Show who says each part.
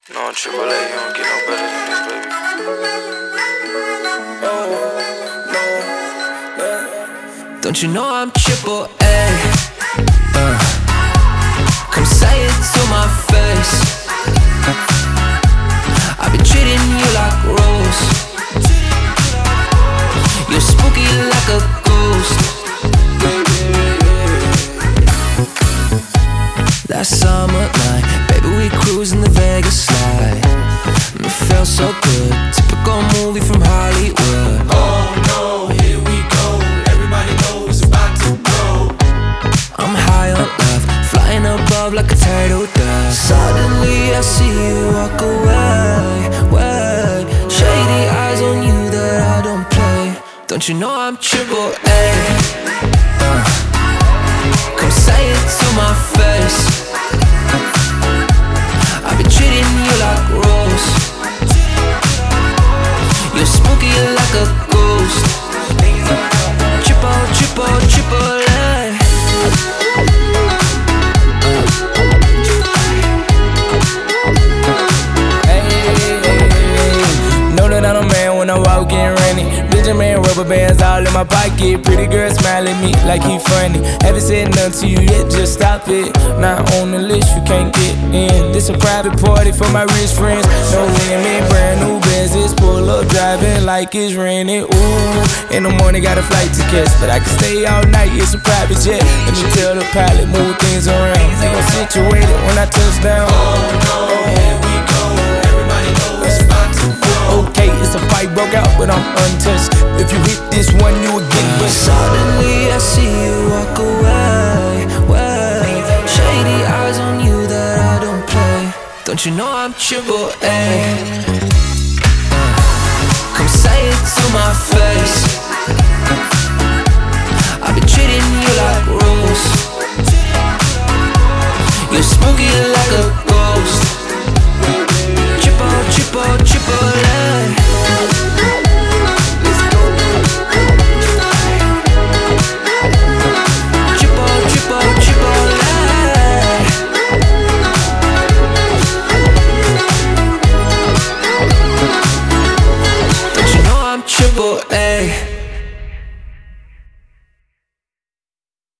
Speaker 1: No, Triple A, you don't get no better than this, baby.
Speaker 2: Don't you know I'm Triple A? Come say it to my face. I've been treating you like Rose. You're spooky like a ghost. Last summer night, baby, we cruising the Vegas slide. It felt so good, typical movie from Hollywood.
Speaker 3: Oh no, here we go. Everybody knows it's about to go.
Speaker 2: I'm high on love, flying above like a turtle dove. Suddenly I see you walk away, way. Shady eyes on you that I don't play. Don't you know I'm Triple A? Come say it to my face. I've been treating you like Rose. You're spooky like a ghost. Triple A.
Speaker 4: Know that I'm a man when I walk in running. Benjamin rubber bands all in my pocket. Pretty girl smile at me like he funny. Haven't said nothing to you yet, just stop it. Not on the list, you can't get in. This a private party for my rich friends. No women, brand new Benzes. Pull up driving like it's raining. Ooh, in the morning got a flight to catch, but I can stay all night, it's a private jet. Let me tell the pilot, move things around. They gon' situate it when I touch down.
Speaker 3: Oh no, here we go. Everybody knows it's about to go.
Speaker 4: Okay, it's a fight broke out, but I'm untouched. If you hit this one, you will get but
Speaker 2: Suddenly I see you walk away, way. Shady eyes on you that I don't play. Don't you know I'm Triple A? Come say it to my face. I've been treating you like